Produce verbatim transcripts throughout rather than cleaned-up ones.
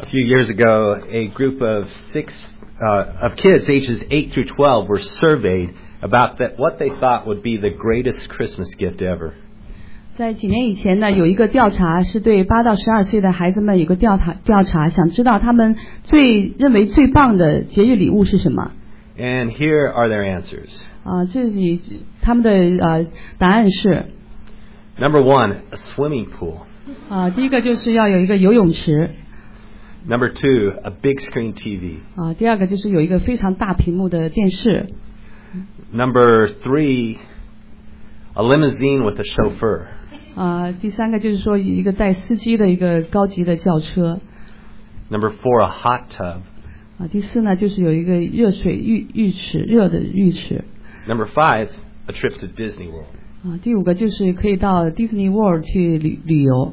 A few years ago, a group of six uh, of kids ages eight through twelve were surveyed about that what they thought would be the greatest Christmas gift ever. 在几年以前呢，有一个调查是对八到十二岁的孩子们有个调查调查，想知道他们最认为最棒的节日礼物是什么。 And here are their answers. 啊，这里他们的呃答案是 Number one, a swimming pool. 啊，第一个就是要有一个游泳池。 Number two, a big screen T V. 啊，第二个就是有一个非常大屏幕的电视。 Number three, a limousine with a chauffeur. 啊，第三个就是说一个带司机的一个高级的轿车。 Number four, a hot tub. 啊，第四呢就是有一个热水浴浴池，热的浴池。 Number five, a trip to Disney World. 啊，第五个就是可以到 Disney World 去旅旅游。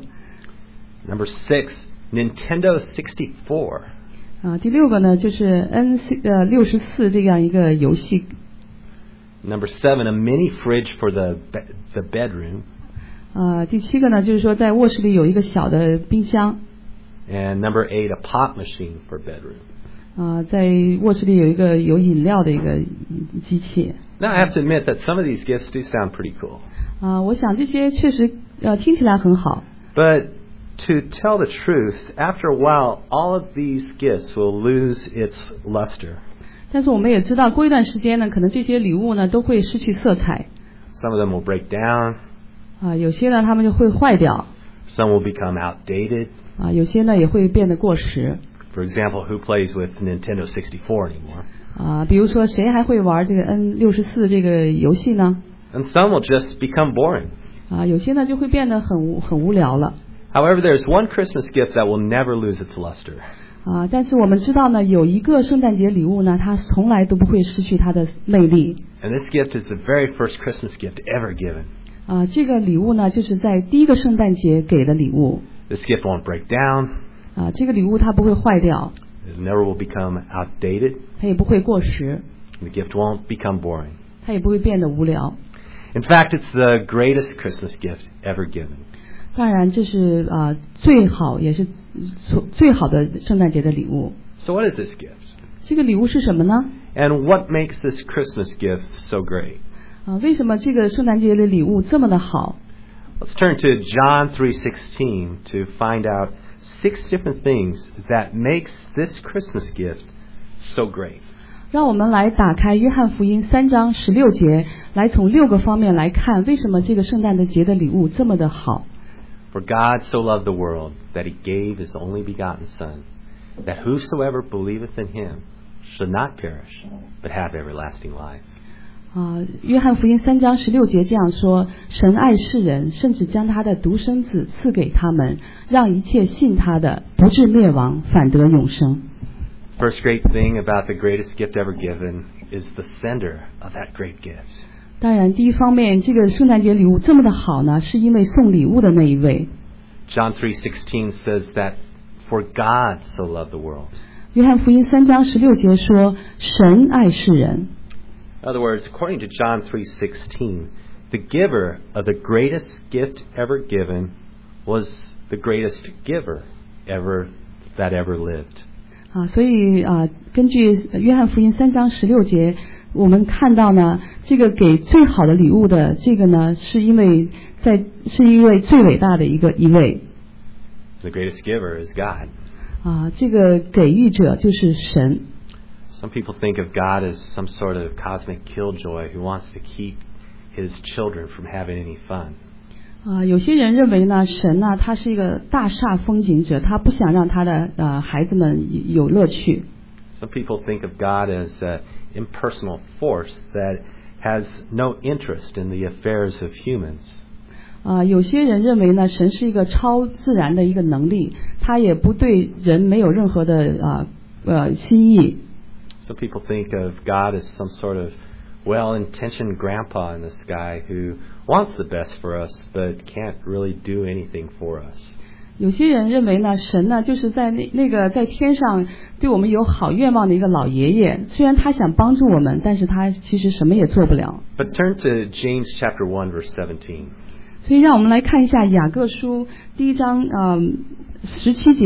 Number six, Nintendo sixty-four. 啊，第六个呢就是 N 呃六十四这样一个游戏。 Number seven, a mini fridge for the the bedroom. 啊，第七个呢就是说在卧室里有一个小的冰箱。 And number eight, a pop machine for bedroom. 啊，在卧室里有一个有饮料的一个机器。 Now I have to admit that some of these gifts do sound pretty cool. 啊，我想这些确实呃听起来很好。 But to tell the truth, after a while, all of these gifts will lose its luster. 但是我们也知道，过一段时间呢，可能这些礼物呢都会失去色彩。 Some of them will break down. 啊，有些呢他们就会坏掉。 Some will become outdated. 啊，有些呢也会变得过时。 For example, who plays with Nintendo sixty-four anymore? 啊，比如说谁还会玩这个 N 六十四这个游戏呢？ And some will just become boring. 啊，有些呢就会变得很无很无聊了。 However, there's one Christmas gift that will never lose its luster. 啊，但是我们知道呢，有一个圣诞节礼物呢，它从来都不会失去它的魅力。 And this gift is the very first Christmas gift ever given. 啊，这个礼物呢，就是在第一个圣诞节给的礼物。 This gift won't break down. 啊，这个礼物它不会坏掉。 It never will become outdated. 它也不会过时。 The gift won't become boring. 它也不会变得无聊。 In fact, it's the greatest Christmas gift ever given. 当然，这是啊最好也是最好的圣诞节的礼物。 So what is this gift? 这个礼物是什么呢？ And what makes this Christmas gift so great? 啊，为什么这个圣诞节的礼物这么的好？ Let's turn to John three sixteen to find out six different things that makes this Christmas gift so great. 让我们来打开约翰福音三章十六节，来从六个方面来看，为什么这个圣诞的节的礼物这么的好。 For God so loved the world that he gave his only begotten Son, that whosoever believeth in him should not perish, but have everlasting life. 啊，约翰福音三章十六节这样说：神爱世人，甚至将他的独生子赐给他们，让一切信他的不至灭亡，反得永生。 First great thing about the greatest gift ever given is the sender of that great gift. 当然，第一方面，这个圣诞节礼物这么的好呢，是因为送礼物的那一位。 John three sixteen says that for God so loved the world. 约翰福音三章十六节说，神爱世人。 In other words, according to John three sixteen, the giver of the greatest gift ever given was the greatest giver ever that ever lived. 啊，所以啊，根据约翰福音三章十六节，我们看到呢，这个给最好的礼物的这个呢，是因为在是一位最伟大的一个一位。 The greatest giver is God. 啊，这个给予者就是神。 Some people think of God as some sort of cosmic killjoy who wants to keep his children from having any fun. 啊，有些人认为呢，神呢，他是一个大煞风景者，他不想让他的呃孩子们有乐趣。 Some people think of God as an impersonal force that has no interest in the affairs of humans. 啊，有些人认为呢，神是一个超自然的一个能力，他也不对人没有任何的啊呃心意。 Some people think of God as some sort of well-intentioned grandpa in the sky who wants the best for us but can't really do anything for us. 有些人认为呢，神呢就是在那那个在天上对我们有好愿望的一个老爷爷，虽然他想帮助我们，但是他其实什么也做不了。 But turn to James chapter one verse seventeen. 所以让我们来看一下雅各书第一章嗯十七节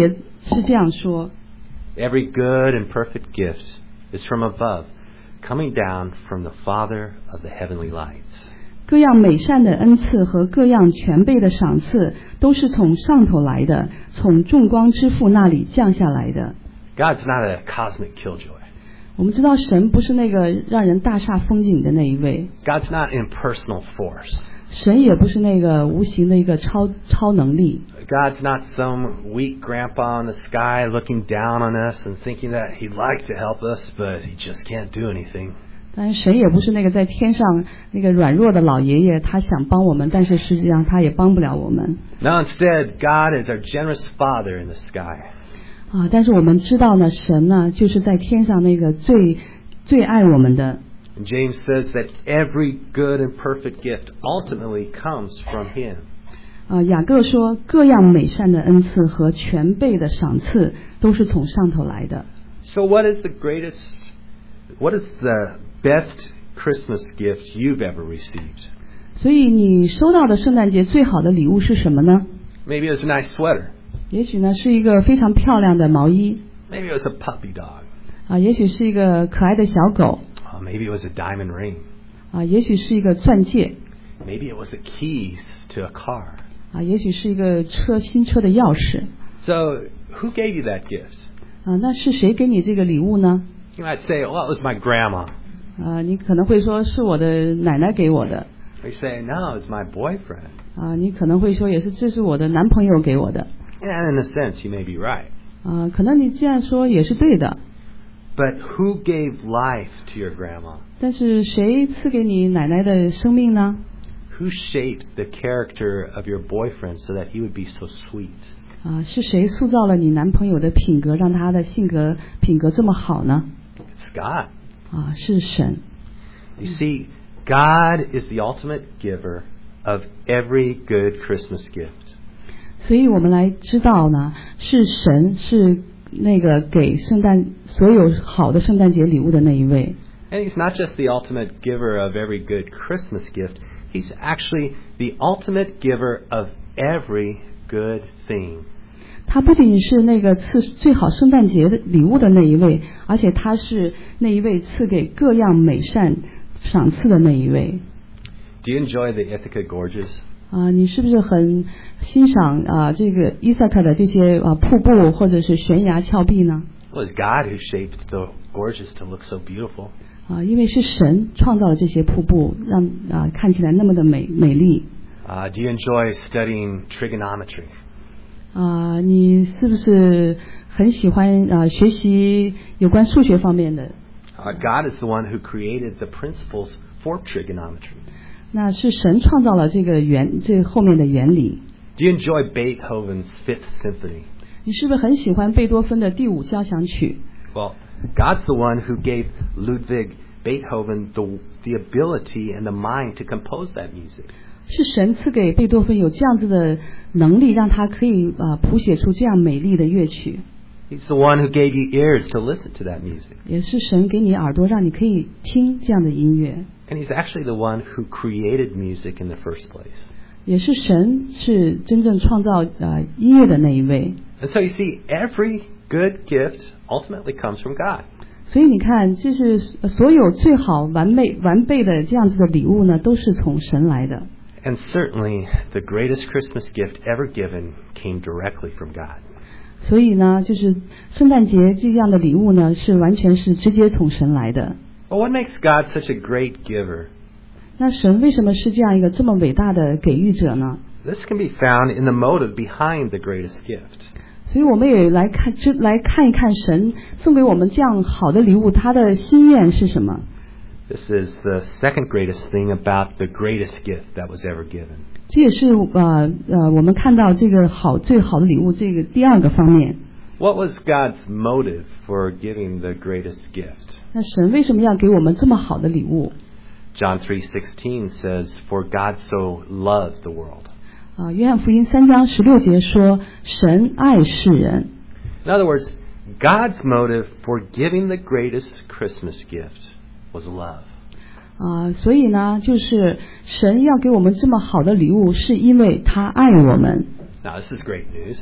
是这样说。 Every good and perfect gift is from above, coming down from the Father of the heavenly lights. 各样美善的恩赐和各样全备的赏赐都是从上头来的，从众光之父那里降下来的。 God's not a cosmic killjoy. 我们知道神不是那个让人大煞风景的那一位， God's not impersonal force. 神也不是那个无形的一个超超能力。 God's not some weak grandpa in the sky looking down on us and thinking that he'd like to help us, but he just can't do anything. 但是神也不是那个在天上那个软弱的老爷爷，他想帮我们，但是实际上他也帮不了我们。 No, instead, God is our generous Father in the sky. 啊，但是我们知道呢，神呢就是在天上那个最最爱我们的。 And James says that every good and perfect gift ultimately comes from Him. 啊，雅各说，各样美善的恩赐和全备的赏赐都是从上头来的。 So what is the greatest, what is the best Christmas gift you've ever received? 所以你收到的圣诞节最好的礼物是什么呢？ Maybe it was a nice sweater. 也许呢是一个非常漂亮的毛衣， Maybe it was a puppy dog. 啊，也许是一个可爱的小狗， Oh, maybe it was a diamond ring. 啊，也许是一个钻戒， Maybe it was the keys to a car. 啊，也许是一个车新车的钥匙。 So who gave you that gift? 啊，那是谁给你这个礼物呢？ You might say, well, it was my grandma. 啊，你可能会说是我的奶奶给我的， Or you say, no, it's my boyfriend. 啊，你可能会说也是这是我的男朋友给我的， And in a sense, you may be right. 啊，可能你这样说也是对的。 But who gave life to your grandma? 但是谁赐给你奶奶的生命呢？ Who shaped the character of your boyfriend so that he would be so sweet? 啊，是谁塑造了你男朋友的品格，让他的性格品格这么好呢？ It's God. 啊，是神。 You see, God is the ultimate giver of every good Christmas gift. 所以我们来知道呢，是神是那个给圣诞所有好的圣诞节礼物的那一位。 And He's not just the ultimate giver of every good Christmas gift. He's actually the ultimate giver of every good thing. 他不仅仅是那个赐最好圣诞节的礼物的那一位，而且他是那一位赐给各样美善赏赐的那一位。 Do you enjoy the Ithaca Gorges? 啊，你是不是很欣赏啊这个伊萨克的这些啊瀑布或者是悬崖峭壁呢？ It was God who shaped the gorges to look so beautiful. 啊，因为是神创造了这些瀑布，让啊看起来那么的美美丽。 Uh, do you enjoy studying trigonometry? 啊，你是不是很喜欢啊学习有关数学方面的？ Uh, God is the one who created the principles for trigonometry. 那是神创造了这个原这后面的原理。 Do you enjoy Beethoven's Fifth Symphony? 你是不是很喜欢贝多芬的第五交响曲？ Well, God's the one who gave Ludwig Beethoven the, the ability and the mind to compose that music. 是神赐给贝多芬有这样子的能力，让他可以啊谱写出这样美丽的乐曲。 He's the one who gave you ears to listen to that music. 也是神给你耳朵，让你可以听这样的音乐。 And He's actually the one who created music in the first place. 也是神是真正创造呃音乐的那一位。 And so you see, every good gift ultimately comes from God. 所以你看，这是所有最好完美完备的这样子的礼物呢，都是从神来的。 And certainly, the greatest Christmas gift ever given came directly from God. 所以呢，就是圣诞节这样的礼物呢，是完全是直接从神来的。 Well, what makes God such a great giver? 那神为什么是这样一个这么伟大的给予者呢？ This can be found in the motive behind the greatest gift. 所以我们也来看，这来看一看神送给我们这样好的礼物，他的心愿是什么？ This is the second greatest thing about the greatest gift that was ever given. 这也是呃呃，我们看到这个好最好的礼物这个第二个方面。 What was God's motive for giving the greatest gift? 那神为什么要给我们这么好的礼物？ John three sixteen says, "For God so loved the world." 啊，约翰福音三章十六节说，神爱世人。 In other words, God's motive for giving the greatest Christmas gift was love. 啊，所以呢，就是神要给我们这么好的礼物，是因为他爱我们。 Now, this is great news.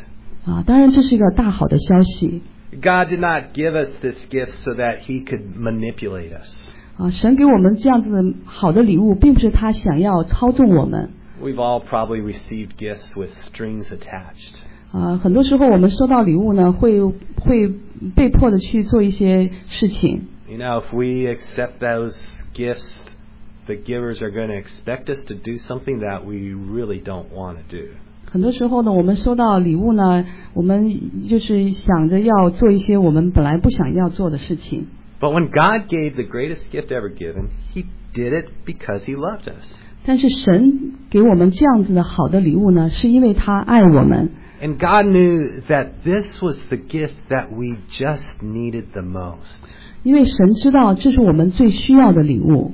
啊，当然这是一个大好的消息。 God did not give us this gift so that He could manipulate us. 啊，神给我们这样子的好的礼物，并不是他想要操纵我们。 We've all probably received gifts with strings attached. 啊，很多时候我们收到礼物呢，会会被迫的去做一些事情。 You know, if we accept those gifts, the givers are going to expect us to do something that we really don't want to do. 很多时候呢，我们收到礼物呢，我们就是想着要做一些我们本来不想要做的事情。 But when God gave the greatest gift ever given, He did it because He loved us. 但是神给我们这样子的好的礼物呢，是因为他爱我们。 And God knew that this was the gift that we just needed the most. 因为神知道这是我们最需要的礼物。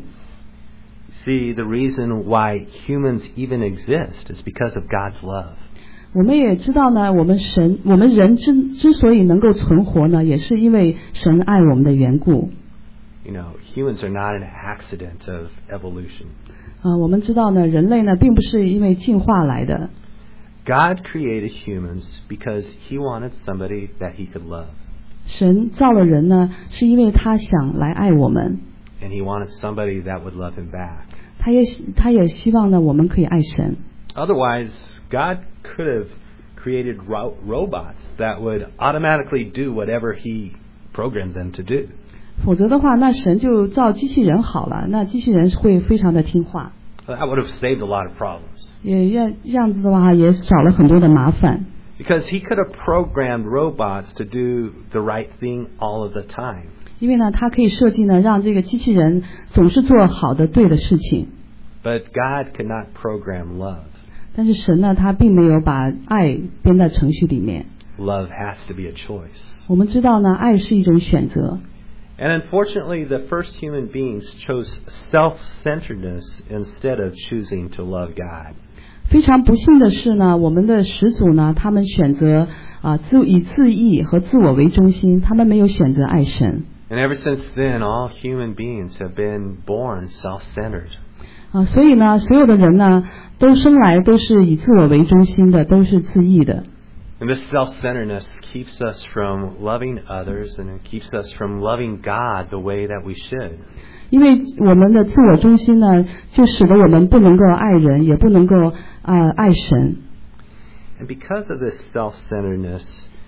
See, the reason why humans even exist is because of God's love. 我们也知道呢，我们神，我们人之之所以能够存活呢，也是因为神爱我们的缘故。 You know, humans are not an accident of evolution. 啊，我们知道呢，人类呢，并不是因为进化来的。 God created humans because He wanted somebody that He could love. 神造了人呢，是因为他想来爱我们。 And He wanted somebody that would love Him back. 他也他也希望呢，我们可以爱神。 Otherwise, God could have created ro- robots that would automatically do whatever He programmed them to do. 否则的话，那神就造机器人好了，那机器人会非常的听话。 That would have saved a lot of problems. 也这样子的话，也少了很多的麻烦。 Because He could have programmed robots to do the right thing all of the time. 因为呢，他可以设计呢，让这个机器人总是做好的、对的事情。 But God could not program love. 但是神呢，他并没有把爱编在程序里面。 Love has to be a choice. 我们知道呢，爱是一种选择。 And unfortunately, the first human beings chose self-centeredness instead of choosing to love God. 非常不幸的是呢，我们的始祖呢，他们选择啊、呃、自以自义和自我为中心，他们没有选择爱神。 And ever since then, all human beings have been born self-centered. 啊，所以呢，所有的人呢，都生来都是以自我为中心的，都是自义的。 And this self-centeredness keeps us from loving others, and it keeps us from loving God the way that we should. 因为我们的自我中心呢，就使得我们不能够爱人，也不能够啊、呃、爱神。 And because of this self-centeredness,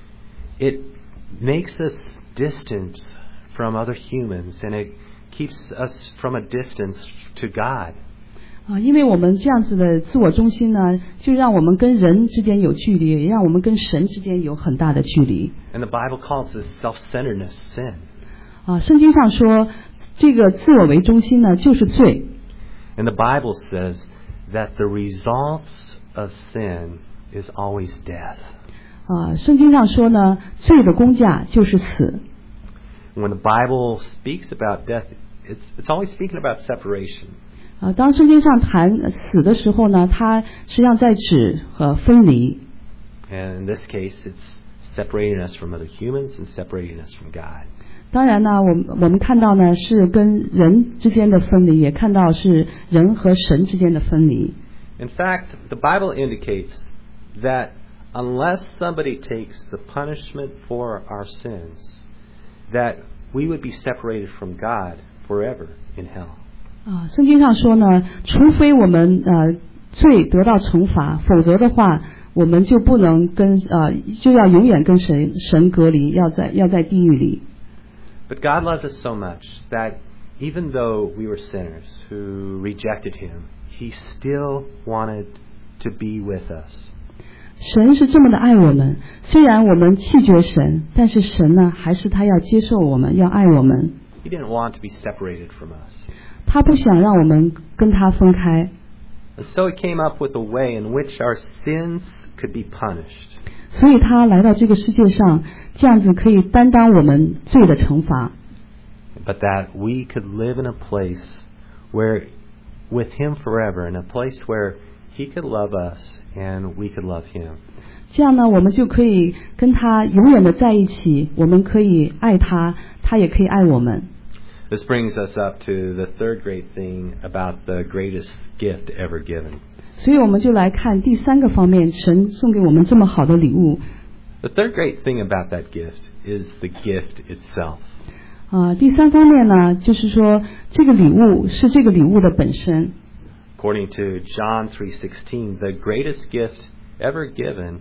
it makes us distant from other humans, and it keeps us from a distance to God. 啊，因为我们这样子的自我中心呢，就让我们跟人之间有距离，也让我们跟神之间有很大的距离。 And the Bible calls this self-centeredness sin. 啊，圣经上说，这个自我为中心呢，就是罪。 And the Bible says that the results of sin is always death. 啊，圣经上说呢，罪的工价就是死。 When the Bible speaks about death, it's it's always speaking about separation. 啊，当圣经上谈死的时候呢，它实际上在指和分离。 And in this case, it's separating us from other humans and separating us from God. 当然呢，我们我们看到呢是跟人之间的分离，也看到是人和神之间的分离。 In fact, the Bible indicates that unless somebody takes the punishment for our sins, that we would be separated from God forever in hell. 啊，圣经上说呢，除非我们呃罪得到惩罚，否则的话，我们就不能跟呃就要永远跟神神隔离，要在要在地狱里。 But God loved us so much that even though we were sinners who rejected Him, He still wanted to be with us. 神是这么的爱我们，虽然我们弃绝神，但是神呢，还是他要接受我们，要爱我们。 He didn't want to be separated from us. 他不想让我们跟他分开。 And so He came up with a way in which our sins could be punished. 所以他来到这个世界上，这样子可以担当我们罪的惩罚。 But that we could live in a place where, with Him forever, in a place where He could love us and we could love Him. 这样呢，我们就可以跟他永远的在一起，我们可以爱他，他也可以爱我们。 This brings us up to the third great thing about the greatest gift ever given. 所以我们就来看第三个方面，神送给我们这么好的礼物。 The third great thing about that gift is the gift itself. 啊，第三方面呢，就是说这个礼物是这个礼物的本身。 According to John three sixteen, the greatest gift ever given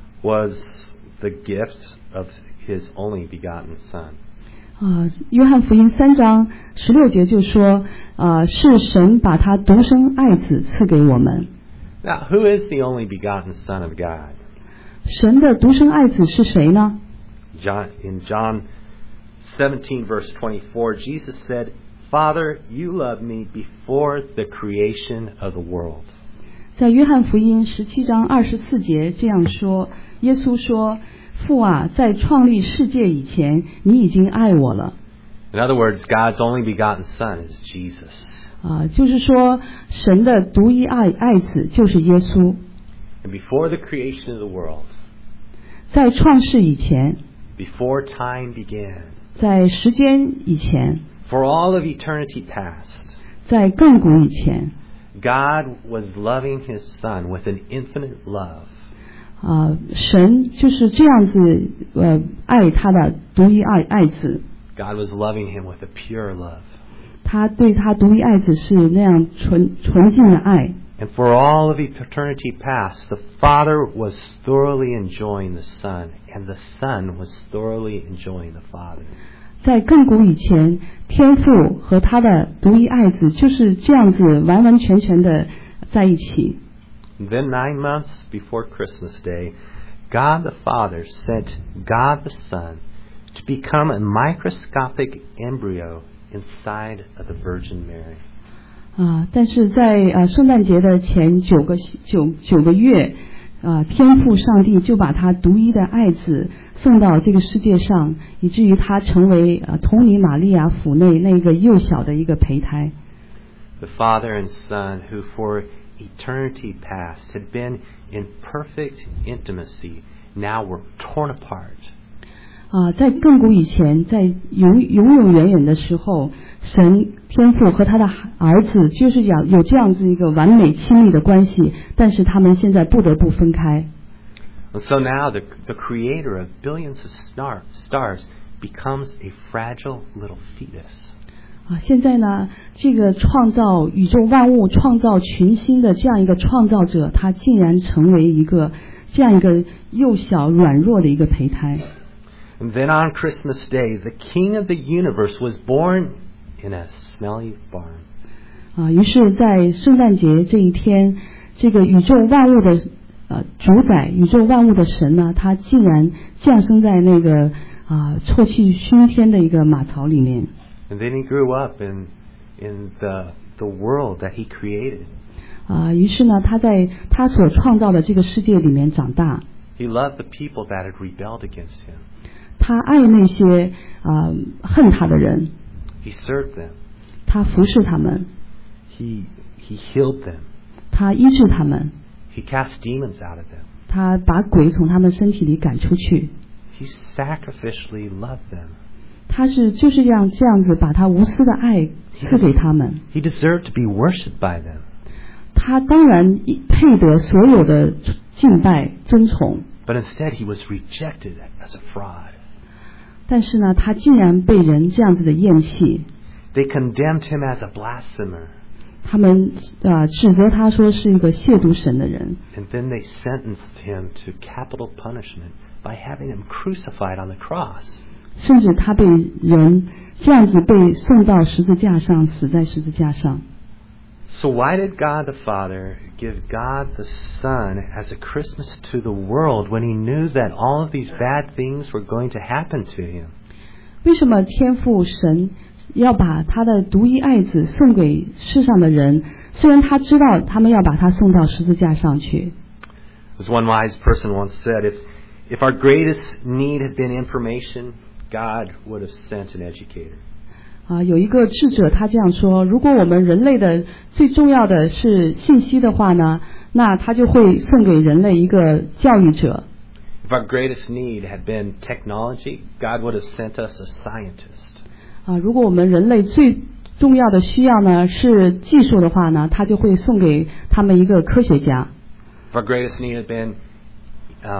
was the gift of His only begotten Son. 啊，约翰福音三章十六节就说，啊，是神把他独生爱子赐给我们。 Now, who is the only begotten Son of God? 神的独生爱子是谁呢？ John, in John seventeen, verse twenty-four, Jesus said, Father, you loved me before the creation of the world. 在约翰福音十七章二十四节这样说，耶稣说，父啊，在创立世界以前，你已经爱我了。 In other words, God's only begotten Son is Jesus. 啊，就是说，神的独一爱爱子就是耶稣。 And before the creation of the world, 在创世以前， before time began, 在时间以前， for all of eternity past, 在亘古以前， God was loving His Son with an infinite love. 啊，神就是这样子，呃，爱他的独一爱爱子。 God was loving Him with a pure love. 他对他独一爱子是那样纯纯净的爱。 And for all of eternity past, the Father was thoroughly enjoying the Son, and the Son was thoroughly enjoying the Father. 在亘古以前，天父和他的独一爱子就是这样子完完全全的在一起。 And then nine months before Christmas Day, God the Father sent God the Son to become a microscopic embryo inside of the Virgin Mary. 啊，但是在呃圣诞节的前九个九九个月，啊，天父上帝就把他独一的爱子送到这个世界上，以至于他成为呃同尼玛利亚腹内那个幼小的一个胚胎。 The Father and Son, who for eternity past had been in perfect intimacy, now were torn apart. 啊，在亘古以前，在永永永远远的时候，神天父和他的儿子就是讲有这样子一个完美亲密的关系，但是他们现在不得不分开。 And so now the, the creator of billions of star, stars becomes a fragile little fetus. 啊，现在呢，这个创造宇宙万物、创造群星的这样一个创造者，他竟然成为一个这样一个幼小软弱的一个胚胎。 And then on Christmas Day, the King of the universe was born in a smelly barn. 啊，于是，在圣诞节这一天，这个宇宙万物的呃主宰、宇宙万物的神呢，他竟然降生在那个啊臭气熏天的一个马槽里面。 And then he grew up in in the the world that he created. 啊，于是呢，他在他所创造的这个世界里面长大。 He loved the people that had rebelled against him. 他爱那些啊、呃、恨他的人， He served them. 他服侍他们， He he healed them. 他医治他们， He cast demons out of them. 他把鬼从他们身体里赶出去。 He sacrificially loved them. 他是就是这样这样子把他无私的爱赐给他们。 He deserved to be worshipped by them. 他当然配得所有的敬拜尊崇， But instead he was rejected as a fraud. 但是呢，他竟然被人这样子的厌弃。 They condemned him as a blasphemer. 他们啊、呃、指责他说是一个亵渎神的人。 And then they sentenced him to capital punishment by having him crucified on the cross. 甚至他被人这样子被送到十字架上，死在十字架上。 So why did God the Father give God the Son as a Christmas to the world when he knew that all of these bad things were going to happen to him? 为什么天父神要把他的独一爱子送给世上的人？虽然他知道他们要把他送到十字架上去。 As one wise person once said, if, if our greatest need had been information, God would have sent an educator. 啊，有一个智者他这样说：如果我们人类的最重要的是信息的话呢，那他就会送给人类一个教育者。 If our greatest need had been technology, God would have sent us a scientist. 啊，如果我们人类最重要的需要呢是技术的话呢，他就会送给他们一个科学家。 If our greatest need had been um,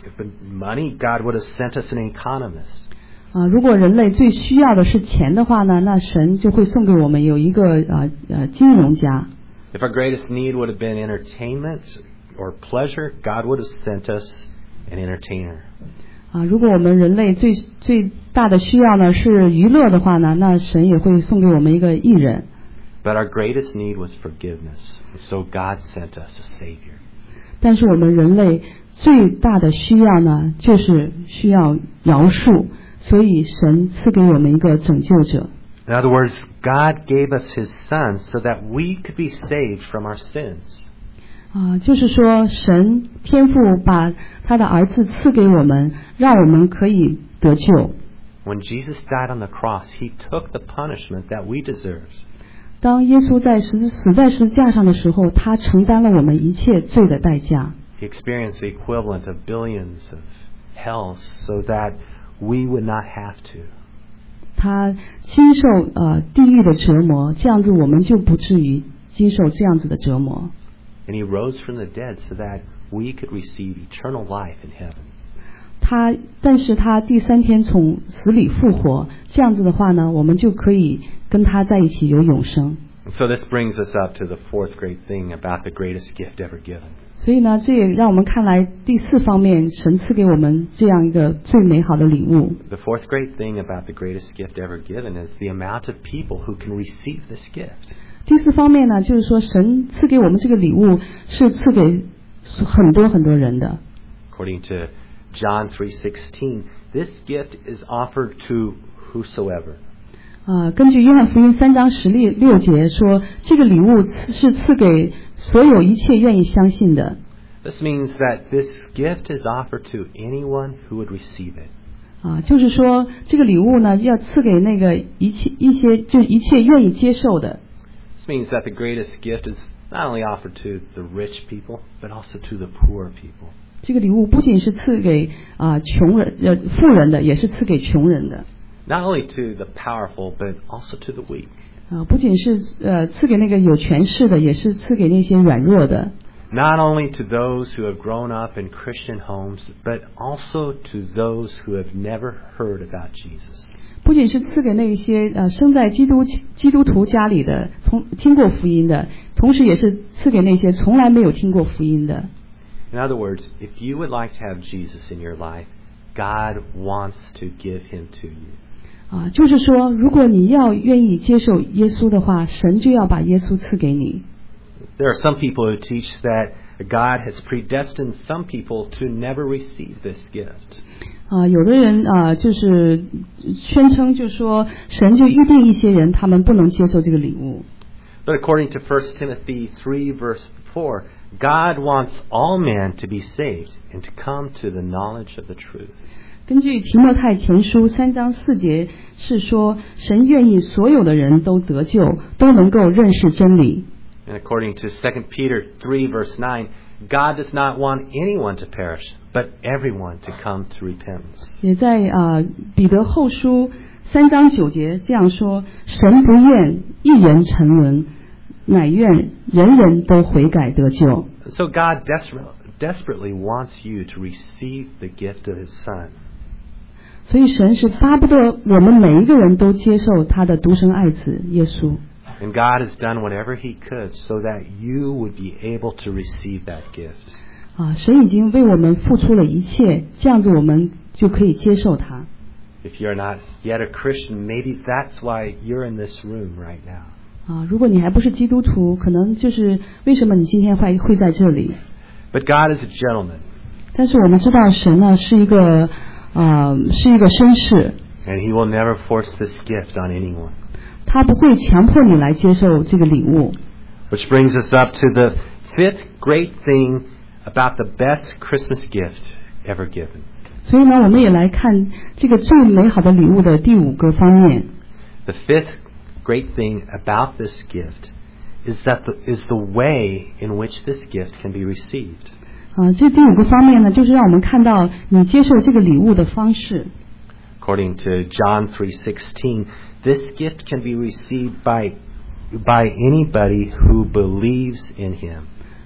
if the money, God would have sent us an economist. 啊，如果人类最需要的是钱的话呢，那神就会送给我们有一个呃呃金融家。 If our greatest need would have been entertainment or pleasure, God would have sent us an entertainer. 啊，如果我们人类最最大的需要呢是娱乐的话呢，那神也会送给我们一个艺人。 But our greatest need was forgiveness, so God sent us a Savior. 但是我们人类最大的需要呢，就是需要饶恕，所以神赐给我们一个拯救者。 In other words, God gave us His Son so that we could be saved from our sins. 啊，就是说，神天父把他的儿子赐给我们，让我们可以得救。 When Jesus died on the cross, He took the punishment that we deserved. 当耶稣在十死在十字架上的时候，他承担了我们一切罪的代价。 He experienced the equivalent of billions of hells so that we would not have to. 他经受呃地狱的折磨，这样子我们就不至于经受这样子的折磨。 And He rose from the dead so that we could receive eternal life in heaven. 他，但是他第三天从死里复活，这样子的话呢，我们就可以跟他在一起有永生。 So this brings us up to the fourth great thing about the greatest gift ever given. 所以呢，这也让我们看来第四方面，神赐给我们这样一个最美好的礼物。 The fourth great thing about the greatest gift ever given is the amount of people who can receive this gift. 第四方面呢，就是说神赐给我们这个礼物是赐给很多很多人的。 According to John three sixteen, this gift is offered to whosoever. 啊、呃，根据约翰福音三章十六六节说，这个礼物是赐给所有一切愿意相信的。 This means that this gift is offered to anyone who would receive it. 啊，就是说这个礼物呢，要赐给那个一切一些就是一切愿意接受的。 This means that the greatest gift is not only offered to the rich people, but also to the poor people. 这个礼物不仅是赐给啊、呃、穷人呃富人的，也是赐给穷人的。 Not only to the powerful, but also to the weak. 啊，不仅是呃赐给那个有权势的，也是赐给那些软弱的。 Not only to those who have grown up in Christian homes, but also to those who have never heard about Jesus. 不仅是赐给那些呃生在基督基督徒家里的，从听过福音的，同时也是赐给那些从来没有听过福音的。 In other words, if you would like to have Jesus in your life, God wants to give Him to you. 啊，就是说，如果你要愿意接受耶稣的话，神就要把耶稣赐给你。 There are some people who teach that God has predestined some people to never receive this gift. 啊，有的人啊，就是宣称，就说神就预定一些人，他们不能接受这个礼物。 But according to First Timothy three verse four, God wants all men to be saved and to come to the knowledge of the truth. 根据提摩太前书三章四节是说，神愿意所有的人都得救，都能够认识真理。 And according to Second Peter three verse nine, God does not want anyone to perish, but everyone to come to repentance. 也在啊、呃、彼得后书三章九节这样说：神不愿一人沉沦，乃愿人人都悔改得救。 So God desperately, desperately wants you to receive the gift of His Son. 所以神是巴不得我们每一个人都接受他的独生爱子耶稣。 And God has done whatever He could so that you would be able to receive that gift. 啊，神已经为我们付出了一切，这样子我们就可以接受它。 If you're not yet a Christian, maybe that's why you're in this room right now. 啊，如果你还不是基督徒，可能就是为什么你今天会会在这里。 But God is a gentleman. 但是我们知道神呢是一个呃是一个绅士， And He will never force this gift on anyone. 他不会强迫你来接受这个礼物。 Which brings us up to the fifth great thing about the best Christmas gift ever given. 所以呢，我们也来看这个最美好的礼物的第五个方面。 The fifth great thing about this gift is that the, is the way in which this gift can be received. 啊，这第五个方面呢，就是让我们看到你接受这个礼物的方式。 According to John three sixteen, this gift can be received by by anybody who believes in Him.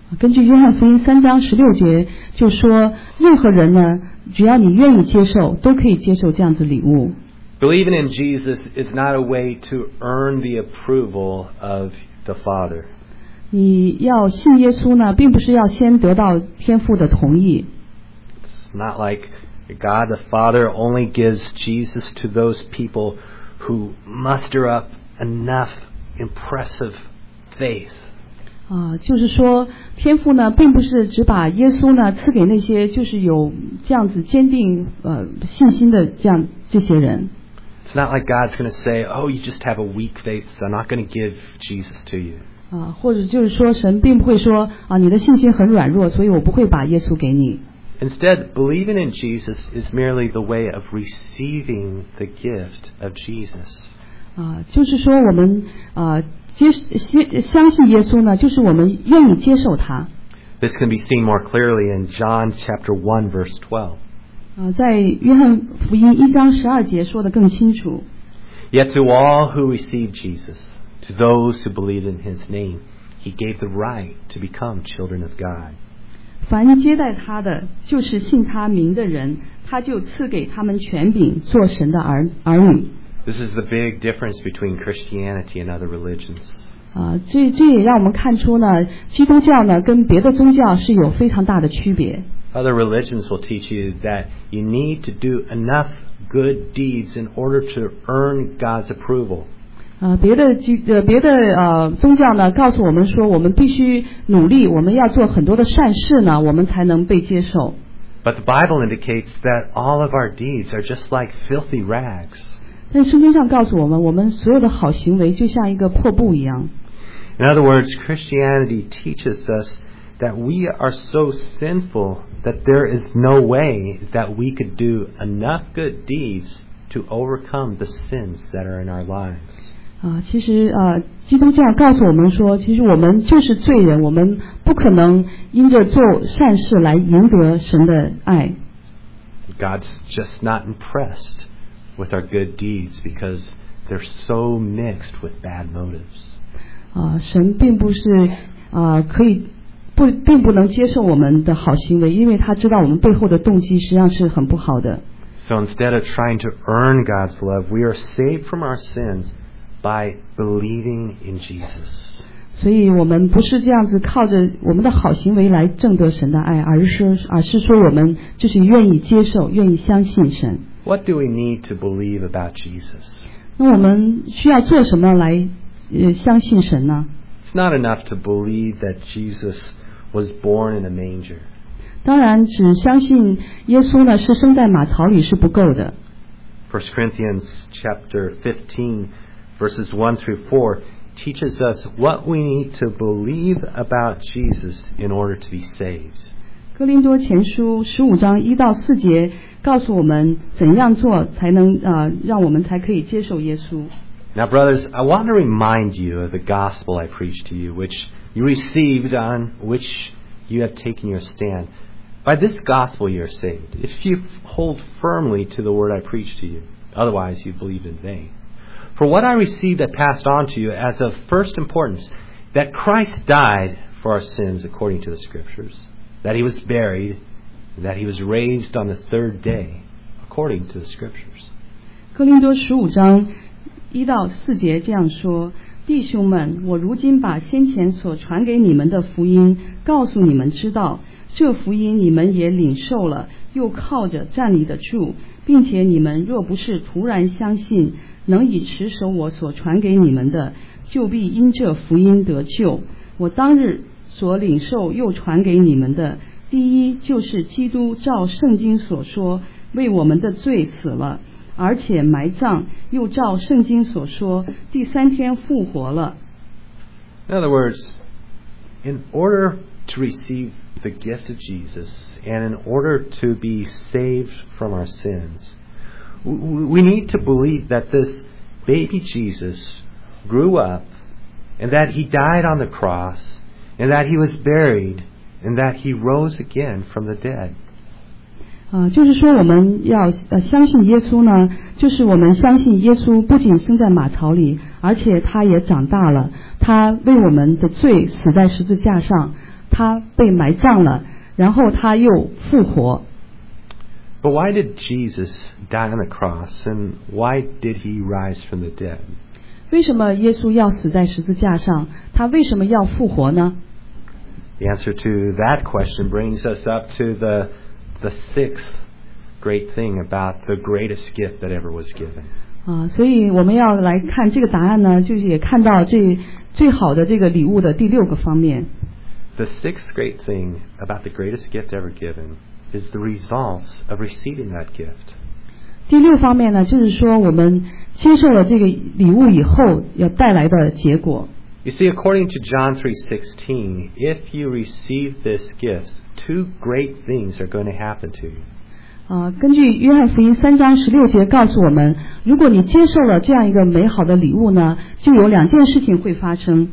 根据约翰福音三章十六节就说，任何人呢，只要你愿意接受，都可以接受这样子礼物。 Believing in Jesus is not a way to earn the approval of the Father. 你要信耶稣呢，并不是要先得到天父的同意。 It's not like God the Father only gives Jesus to those people who muster up enough impressive faith. 啊，就是说，天父呢，并不是只把耶稣呢赐给那些就是有这样子坚定呃信心的这样这些人。 It's not like God's going to say, "Oh, you just have a weak faith, so I'm not going to give Jesus to you." 啊，或者就是说，神并不会说啊，你的信心很软弱，所以我不会把耶稣给你。 Instead, believing in Jesus is merely the way of receiving the gift of Jesus. 啊，就是说我们啊接相相信耶稣呢，就是我们愿意接受他。 This can be seen more clearly in John chapter one, verse twelve. 啊，在约翰福音一章十二节说得更清楚。 Yet to all who receive Jesus, to those who believe in His name, He gave the right to become children of God. 凡接待他的，就是信他名的人，他就赐给他们权柄，做神的儿儿女。 This is the big difference between Christianity and other religions. 啊，这这也让我们看出呢，基督教呢跟别的宗教是有非常大的区别。 Other religions will teach you that you need to do enough good deeds in order to earn God's approval. 呃，别的呃别的呃宗教呢，告诉我们说，我们必须努力，我们要做很多的善事呢，我们才能被接受。 But the Bible indicates that all of our deeds are just like filthy rags. 但圣经上告诉我们，我们所有的好行为就像一个破布一样。 In other words, Christianity teaches us that we are so sinful that there is no way that we could do enough good deeds to overcome the sins that are in our lives. 啊，其实啊，基督教告诉我们说，其实我们就是罪人，我们不可能因着做善事来赢得神的爱。 God's just not impressed with our good deeds because they're so mixed with bad motives. 啊，神并不是啊可以不并不能接受我们的好行为，因为他知道我们背后的动机实际上是很不好的。 So instead of trying to earn God's love, we are saved from our sins by believing in Jesus. 所以我们不是这样子靠着我们的好行为来挣得神的爱，而是说而是说我们就是愿意接受，愿意相信神。 What do we need to believe about Jesus? 那我们需要做什么来呃相信神呢？ It's not enough to believe that Jesus was born in a manger. 当然，只相信耶稣呢是生在马槽里是不够的。 First Corinthians chapter fifteen, verses one through four, teaches us what we need to believe about Jesus in order to be saved. 哥林多前书十五章一到四节告诉我们怎样做才能呃让我们才可以接受耶稣。 Now, brothers, I want to remind you of the gospel I preached to you, which you received, on which you have taken your stand. By this gospel you are saved, if you hold firmly to the word I preached to you. Otherwise, you believed in vain. For what I received I passed on to you as of first importance, that Christ died for our sins according to the Scriptures, that He was buried, and that He was raised on the third day according to the Scriptures. 哥林多十五章一到四节这样说：弟兄们，我如今把先前所传给你们的福音告诉你们知道，这福音你们也领受了，又靠着站立得住，并且你们若不是突然相信，能以持守我所传给你们的，就必因这福音得救。我当日所领受又传给你们的，第一就是基督照圣经所说，为我们的罪死了，而且埋葬，又照圣经所说，第三天复活了。 In other words, in order to receive the gift of Jesus and in order to be saved from our sins, we need to believe that this baby Jesus grew up and that He died on the cross and that He was buried and that He rose again from the dead. 啊，就是说我们要呃相信耶稣呢，就是我们相信耶稣不仅生在马槽里，而且他也长大了，他为我们的罪死在十字架上， 他被埋葬了，然后他又复活。 But why did Jesus die on the cross, and why did he rise from the dead? 为什么耶稣要死在十字架上？他为什么要复活呢？ The answer to that question brings us up to the the sixth great thing about the greatest gift that ever was given. 啊，所以我们要来看这个答案呢，就是也看到这最好的这个礼物的第六个方面。 The sixth great thing about the greatest gift ever given is the results of receiving that gift. 第六方面呢，就是说我们接受了这个礼物以后要带来的结果。 You see, according to John three sixteen, if you receive this gift, two great things are going to happen to you. 啊，根据约翰福音三章十六节告诉我们，如果你接受了这样一个美好的礼物呢，就有两件事情会发生。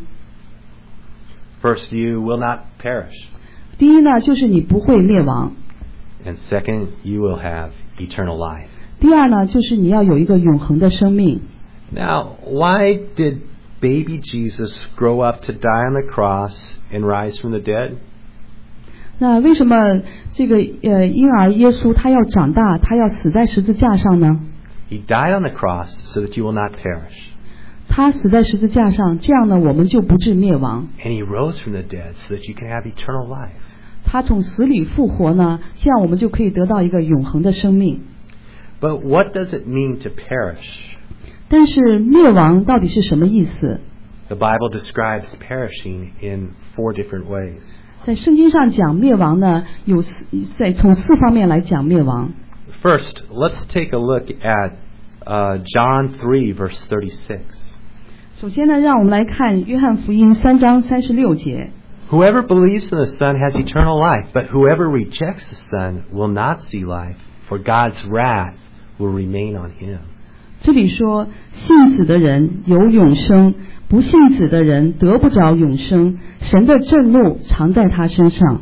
First, you will not perish. 第一呢，就是你不会灭亡。 And second, you will have eternal life. 第二呢，就是你要有一个永恒的生命。 Now, why did baby Jesus grow up to die on the cross and rise from the dead? 那为什么这个呃婴儿耶稣他要长大，他要死在十字架上呢？ He died on the cross so that you will not perish. 他死在十字架上，这样呢我们就不致灭亡。 And he rose from the dead so that you can have eternal life. 他从死里复活呢，这样我们就可以得到一个永恒的生命。 But what does it mean to perish? 但是灭亡到底是什么意思？ The Bible describes perishing in four different ways. 在圣经上讲灭亡呢，有四在从四方面来讲灭亡。 First, let's take a look at uh, John three, verse thirty-six. 首先呢，让我们来看约翰福音三章三十六节。 Whoever believes in the Son has eternal life, but whoever rejects the Son will not see life, for God's wrath will remain on him. 这里说，信子的人有永生，不信子的人得不着永生，神的震怒常在他身上。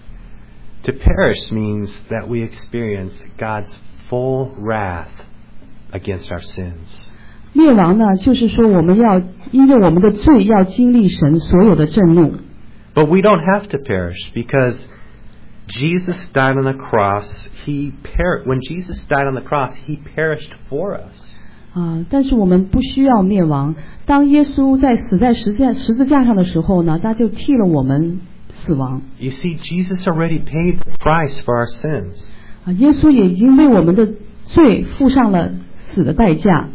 To perish means that we experience God's full wrath against our sins. 灭亡呢，就是说我们要因着我们的罪，要经历神所有的震怒。 But we don't have to perish because Jesus died on the cross. He per- when Jesus died on the cross, he perished for us. 啊，但是我们不需要灭亡。当耶稣在死在十字架十字架上的时候呢，他就替了我们死亡。 You see, Jesus already paid the price for our sins. 啊，耶稣也已经为我们的罪付上了死的代价。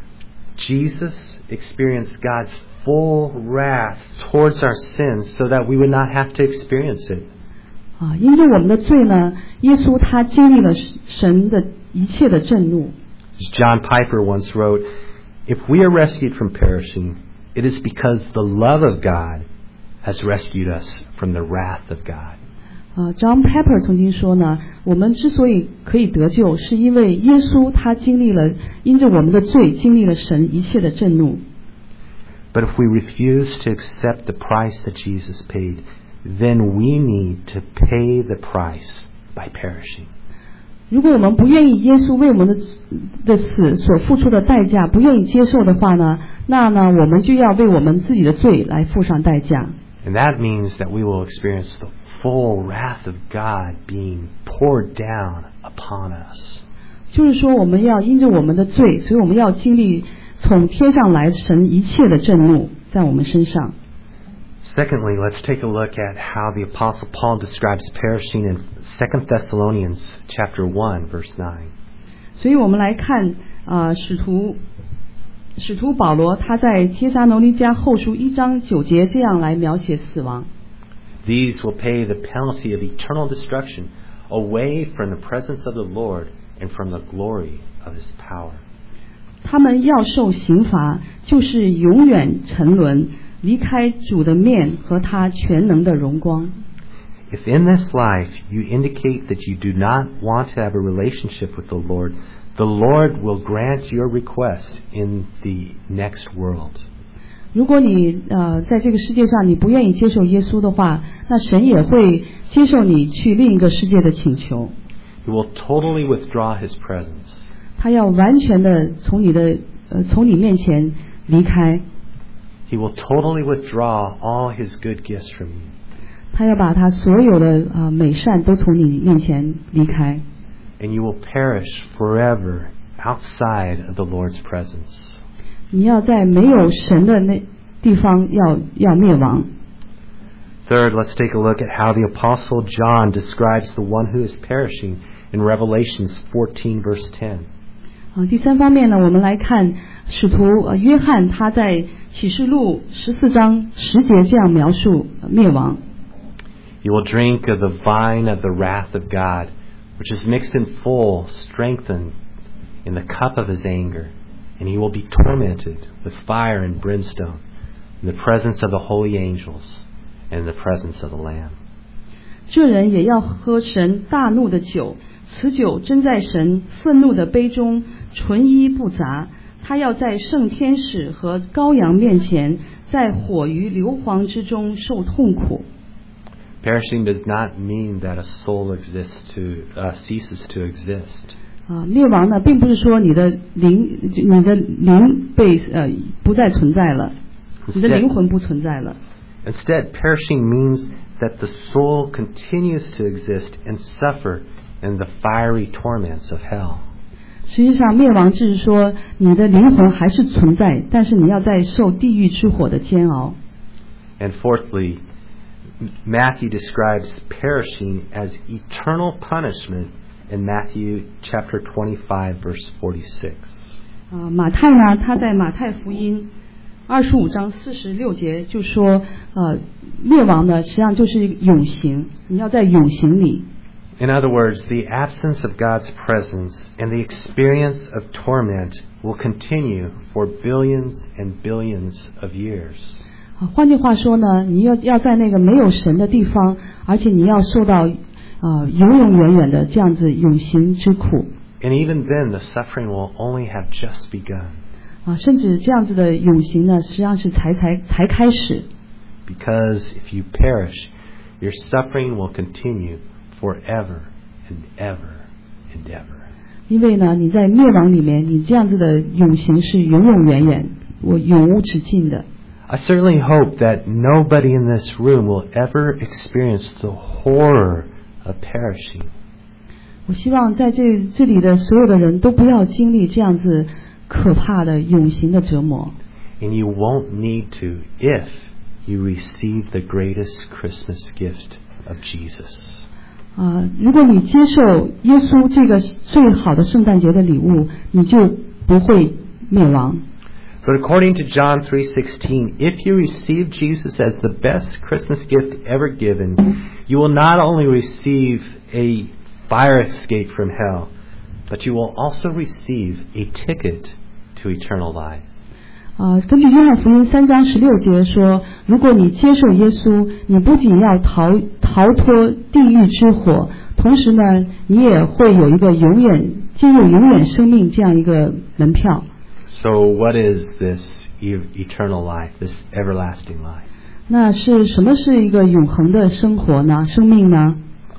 Jesus experienced God's full wrath towards our sins so that we would not have to experience it. 啊，因着我们的罪呢，耶稣他经历了神的一切的震怒。 As John Piper once wrote, if we are rescued from perishing, it is because the love of God has rescued us from the wrath of God. 啊 ，John Piper 曾经说呢，我们之所以可以得救，是因为耶稣他经历了，因着我们的罪，经历了神一切的震怒。 But if we refuse to accept the price that Jesus paid, then we need to pay the price by perishing. 如果我们不愿意耶稣为我们的的死所付出的代价，不愿意接受的话呢，那呢，我们就要为我们自己的罪来付上代价。 And that means that we will experience the full wrath of God being poured down upon us. 就是说，我们要因着我们的罪，所以我们要经历从天上来神一切的震怒在我们身上。 Secondly, let's take a look at how the Apostle Paul describes perishing in Second Thessalonians chapter one, verse nine. 所以我们来看啊、呃，使徒使徒保罗他在帖撒罗尼迦后书一章九节这样来描写死亡。 These will pay the penalty of eternal destruction away from the presence of the Lord and from the glory of his power. 他们要受刑罚，就是永远沉沦，离开主的面和他全能的荣光。 If in this life you indicate that you do not want to have a relationship with the Lord, the Lord will grant your request in the next world. 如果你呃在这个世界上你不愿意接受耶稣的话，那神也会接受你去另一个世界的请求。 He will totally withdraw his presence. 他要完全的从你的呃从你面前离开。 He will totally withdraw all his good gifts from you. 他要把他所有的啊美善都从你面前离开。 And you will perish forever outside of the Lord's presence. 你要在没有神的那地方要要灭亡。 Third, let's take a look at how the Apostle John describes the one who is perishing in Revelations fourteen, verse ten. 啊，第三方面呢，我们来看使徒呃约翰他在启示录十四章十节这样描述灭亡。 You will drink of the vine of the wrath of God, which is mixed in full, strengthened in the cup of his anger, and he will be tormented with fire and brimstone in the presence of the holy angels and in the presence of the Lamb. 这人也要喝神大怒的酒，此酒斟在神愤怒的杯中，纯一不杂。他要在圣天使和羔羊面前，在火与硫磺之中受痛苦。 Perishing does not mean that a soul exists to uh, ceases to exist. 啊，灭亡呢，并不是说你的灵，你的灵被呃不再存在了，你的灵魂不存在了。 Instead, perishing means that the soul continues to exist and suffer in the fiery torments of hell. 实际上，灭亡就是说你的灵魂还是存在，但是你要在受地狱之火的煎熬。 And fourthly, Matthew describes perishing as eternal punishment in Matthew chapter twenty-five, verse forty-six. 啊，马太呢，他在马太福音二十五章四十六节就说，呃，灭亡呢，实际上就是永刑，你要在永刑里。 In other words, the absence of God's presence and the experience of torment will continue for billions and billions of years. 啊，换句话说呢，你要要在那个没有神的地方，而且你要受到啊、呃、永永远远的这样子永刑之苦。 And even then, the suffering will only have just begun. 啊，甚至这样子的永刑呢，实际上是才才才开始。 Because if you perish, your suffering will continue forever and ever and ever. 因为呢，你在灭亡里面，你这样子的永刑是永永远远，我永无止境的。 I certainly hope that nobody in this room will ever experience the horror of perishing. 我希望在这这里的所有的人都不要经历这样子可怕的永刑的折磨。 And you won't need to if you receive the greatest Christmas gift of Jesus. 啊，如果你接受耶稣这个最好的圣诞节的礼物，你就不会灭亡。 But according to John three sixteen, if you receive Jesus as the best Christmas gift ever given, you will not only receive a fire escape from hell, but you will also receive a ticket to eternal life. 啊，根据约翰福音三章十六节说，如果你接受耶稣，你不仅要逃逃脱地狱之火，同时呢，你也会有一个永远进入永远生命这样一个门票。 So what is this eternal life, this everlasting life? 那是什么是一个永恒的生活呢？生命呢？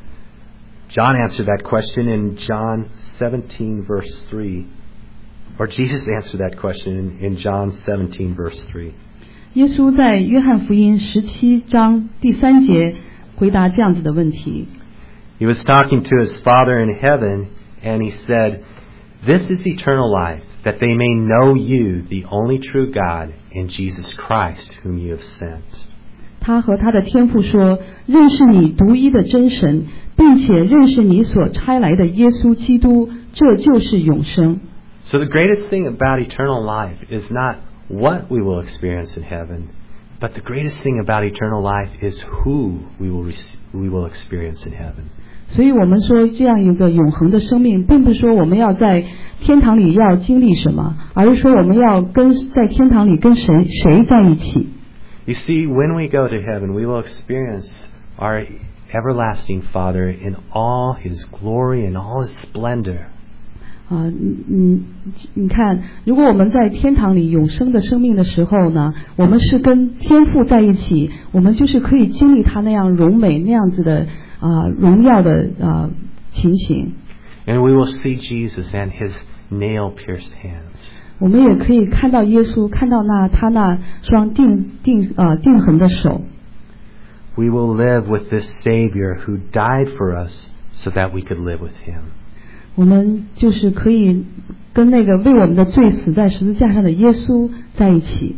John answered that question in John seventeen, verse three. Or Jesus answered that question in, in John seventeen, verse three. 耶稣在约翰福音十七章第三节回答这样子的问题。 He was talking to his Father in heaven, and he said, "This is eternal life, that they may know you, the only true God, and Jesus Christ, whom you have sent." 他和他的天父说，认识你独一的真神，并且认识你所差来的耶稣基督，这就是永生。 So the greatest thing about eternal life is not what we will experience in heaven, but the greatest thing about eternal life is who we will rec- we will experience in heaven. 所以我们说这样一个永恒的生命，并不是说我们要在天堂里要经历什么，而是说我们要跟在天堂里跟谁谁在一起。 You see, when we go to heaven, we will experience our everlasting Father in all His glory and all His splendor. 啊，嗯，你看，如果我们在天堂里永生的生命的时候呢，我们是跟天父在一起，我们就是可以经历他那样荣美那样子的啊、呃、荣耀的啊、呃、情形。 And we will see Jesus and His nail-pierced hands. 我们也可以看到耶稣，看到那他那双钉钉啊、呃、钉痕的手。 we will live with this Savior who died for us so that we could live with Him. 我们就是可以跟那个为我们的罪死在十字架上的耶稣在一起。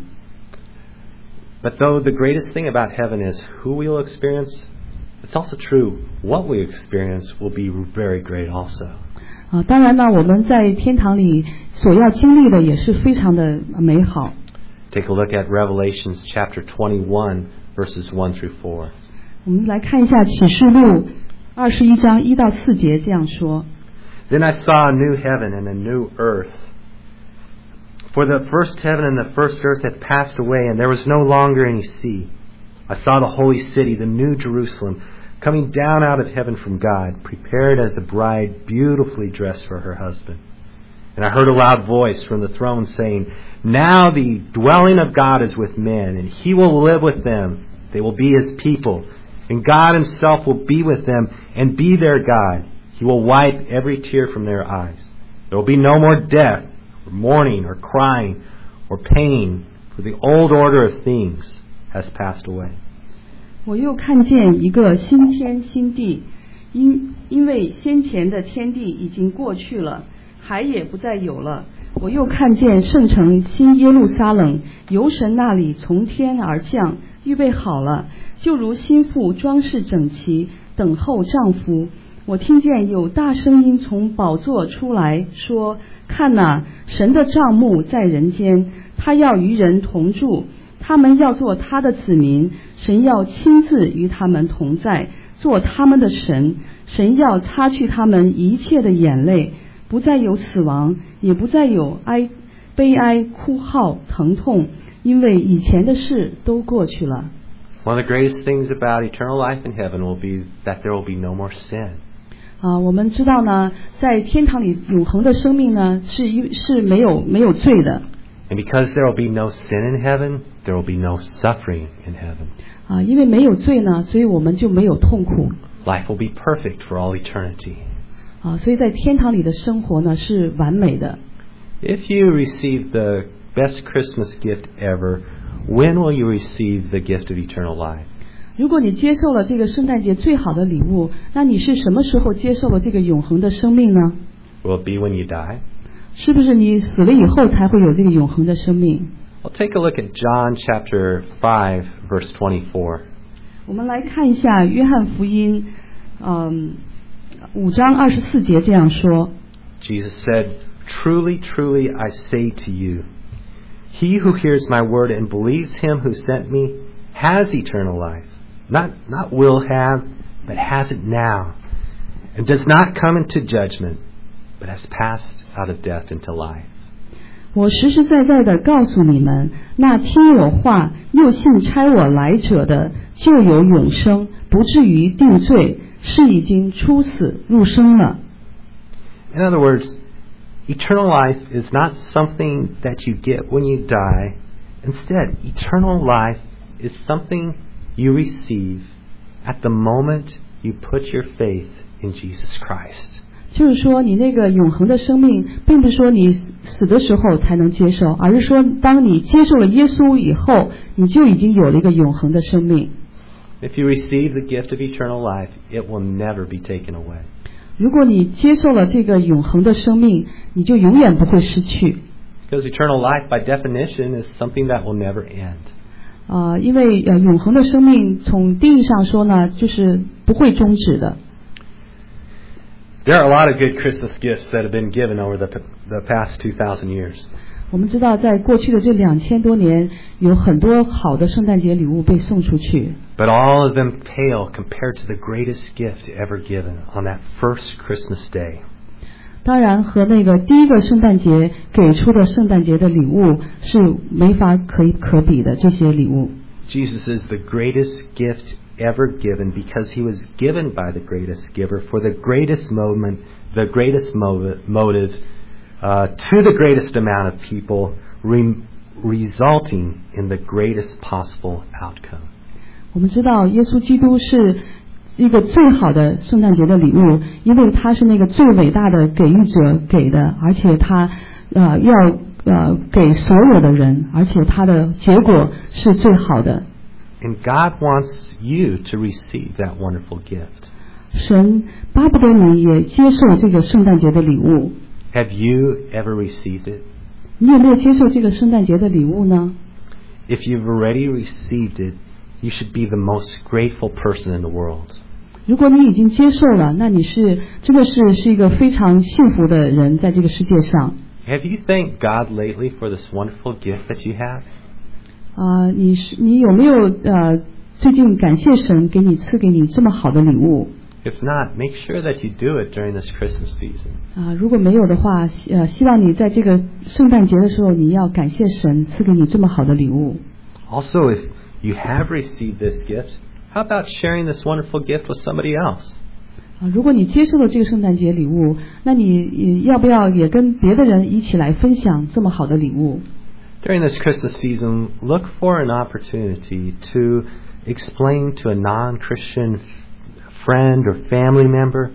But though the greatest thing about heaven is who we will experience, it's also true what we experience will be very great also. 啊，当然呢，我们在天堂里所要经历的也是非常的美好。 Take a look at Revelations chapter twenty-one, verses one through four. 我们来看一下启示录二十一章一到四节这样说。 Then I saw a new heaven and a new earth. For the first heaven and the first earth had passed away, and there was no longer any sea. I saw the holy city, the new Jerusalem, coming down out of heaven from God, prepared as a bride beautifully dressed for her husband. And I heard a loud voice from the throne saying, Now the dwelling of God is with men, and He will live with them. They will be His people, and God Himself will be with them and be their God. He will wipe every tear from their eyes. There will be no more death, or mourning, or crying, or pain, for the old order of things has passed away. 我又看见一个新天新地，因因为先前的天地已经过去了，海也不再有了。我又看见圣城新耶路撒冷由神那里从天而降，预备好了，就如新妇装饰整齐，等候丈夫。我听见有大声音从宝座出来说，看哪，神的帐幕在人间，他要与人同住，他们要做他的子民，神要亲自与他们同在，做他们的神，神要擦去他们一切的眼泪，不再有死亡，也不再有哀悲哀哭号疼痛，因为以前的事都过去了。 One of the greatest things about eternal life in heaven will be that there will be no more sin. 啊，我们知道呢，在天堂里永恒的生命呢，是一是没有没有罪的。 And because there will be no sin in heaven, there will be no suffering in heaven. 啊，因为没有罪呢，所以我们就没有痛苦。 Life will be perfect for all eternity. 啊，所以在天堂里的生活呢是完美的。 If you receive the best Christmas gift ever, when will you receive the gift of eternal life? 如果你接受了这个圣诞节最好的礼物，那你是什么时候接受了这个永恒的生命呢？ Will it be when you die? 是不是你死了以后才会有这个永恒的生命？ Well, take a look at John chapter five, verse twenty-four. 我们来看一下约翰福音，嗯，五章二十四节这样说。 Jesus said, Truly, truly, I say to you, he who hears my word and believes him who sent me has eternal life. Not, not will have, but has it now. And does not come into judgment, but has passed out of death into life. 我实实在在的告诉你们，那听我话又信差我来者的，就有永生，不至于定罪，是已经出死入生了。 In other words, eternal life is not something that you get when you die. Instead, eternal life is something you receive at the moment you put your faith in Jesus Christ. 就是说，你那个永恒的生命，并不是说你死的时候才能接受，而是说，当你接受了耶稣以后，你就已经有了一个永恒的生命。 If you receive the gift of eternal life, it will never be taken away. 如果你接受了这个永恒的生命，你就永远不会失去。 Because eternal life, by definition, is something that will never end. 啊、呃，因为呃，永恒的生命从定义上说呢，就是不会终止的。 There are a lot of good Christmas gifts that have been given over the, the past two thousand years. 我们知道，在过去的这两千多年，有很多好的圣诞节礼物被送出去。 But all of them pale compared to the greatest gift ever given on that first Christmas day. 当然，和那个第一个圣诞节给出的圣诞节的礼物是没法可以可比的。这些礼物 Jesus is the greatest gift ever given because he was given by the greatest giver for the greatest moment, the greatest motive, motive uh, to the greatest amount of people, re- resulting in the greatest possible outcome. 我们知道，耶稣基督是一个最好的圣诞节的礼物，因为他是那个最伟大的给予者给的，而且他呃要呃给所有的人，而且他的结果是最好的。 And God wants you to receive that wonderful gift. 神巴不得你也接受这个圣诞节的礼物。 Have you ever received it? 你有没有接受这个圣诞节的礼物呢？ If you've already received it, you should be the most grateful person in the world. 如果你已经接受了，那你是真的是是一个非常幸福的人，在这个世界上。 Have you thanked God lately for this wonderful gift that you have? 啊、呃，你是你有没有呃最近感谢神给你赐给你这么好的礼物？ If not, make sure that you do it during this Christmas season. 啊、呃，如果没有的话，呃，希望你在这个圣诞节的时候，你要感谢神赐给你这么好的礼物。 Also, if you have received this gift, how about sharing this wonderful gift with somebody else? 啊，如果你接受了这个圣诞节礼物，那你要不要也跟别的人一起来分享这么好的礼物？ During this Christmas season, look for an opportunity to explain to a non-Christian friend or family member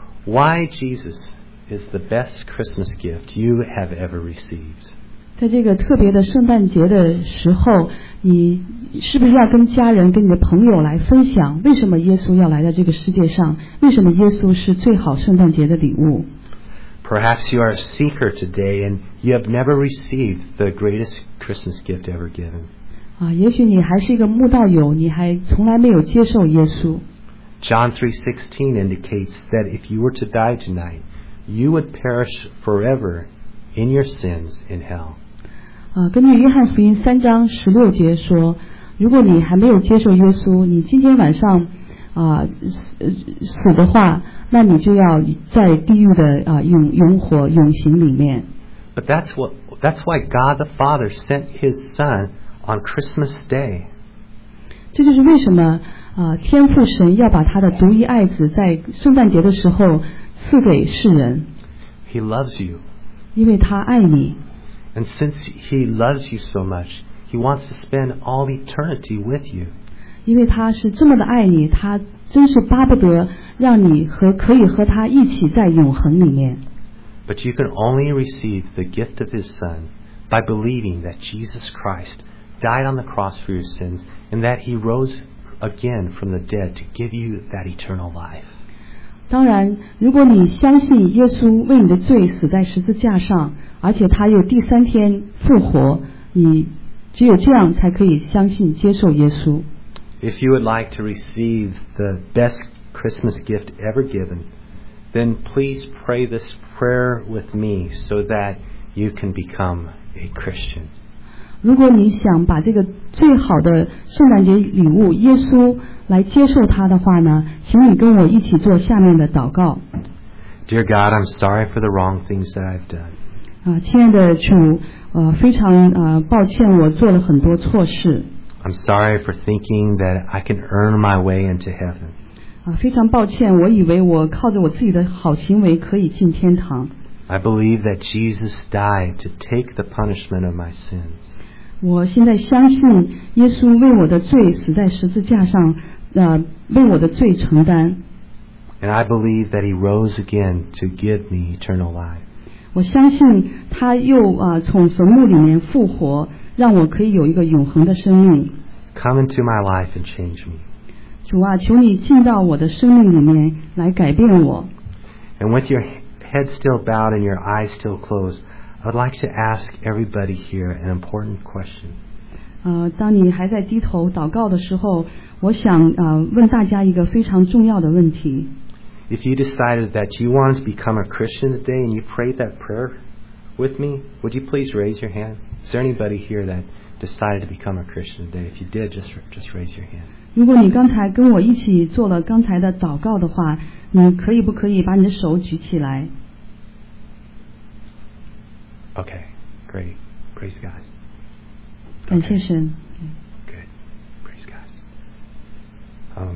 why Jesus is the best Christmas gift you have ever received. 在这个特别的圣诞节的时候，你是不是要跟家人、跟你的朋友来分享，为什么耶稣要来到这个世界上？为什么耶稣是最好圣诞节的礼物？ Perhaps you are a seeker today and you have never received the greatest Christmas gift ever given. 啊，也许你还是一个慕道友，你还从来没有接受耶稣。 John three sixteen indicates that if you were to die tonight, you would perish forever in your sins in hell. 啊，根据约翰福音三章十六节说，如果你还没有接受耶稣，你今天晚上啊死死的话，那你就要在地狱的啊永永火永刑里面。 But that's what that's why God the Father sent His Son on Christmas Day. 这就是为什么啊天父神要把他的独一爱子在圣诞节的时候赐给世人， He loves you. 因为他爱你。 And since He loves you so much, He wants to spend all eternity with you. 因为他是这么的爱你，他真是巴不得让你和可以和他一起在永恒里面。 But you can only receive the gift of His Son by believing that Jesus Christ died on the cross for your sins and that He rose again from the dead to give you that eternal life. 当然，如果你相信耶稣为你的罪死在十字架上，而且他又第三天复活，你只有这样才可以相信接受耶稣。 If you would like to receive the best Christmas gift ever given, then please pray this prayer with me so that you can become a Christian. 如果你想把这个最好的圣诞节礼物耶稣来接受它的话呢，请你跟我一起做下面的祷告。 Dear God, I'm sorry for the wrong things that I've done. 啊，亲爱的主，呃，非常呃抱歉，我做了很多错事。 I'm sorry for thinking that I can earn my way into heaven. 啊，非常抱歉，我以为我靠着我自己的好行为可以进天堂。 I believe that Jesus died to take the punishment of my sins. 我现在相信耶稣为我的罪死在十字架上，呃，为我的罪承担。 And I believe that He rose again to give me eternal life. 我相信他又啊、呃、从坟墓里面复活，让我可以有一个永恒的生命。 Come into my life and change me. 主啊，求你进到我的生命里面来改变我。 And with your head still bowed and your eyes still closed, I would like to ask everybody here an important question. 呃，当你还在低头祷告的时候，我想呃问大家一个非常重要的问题。 If you decided that you wanted to become a Christian today and you prayed that prayer with me, would you please raise your hand? Is there anybody here that decided to become a Christian today? If you did, just just raise your hand. 如果你刚才跟我一起做了刚才的祷告的话，你可以不可以把你的手举起来？ Okay, great. Praise God. 感谢神。 Good. Praise God. Um,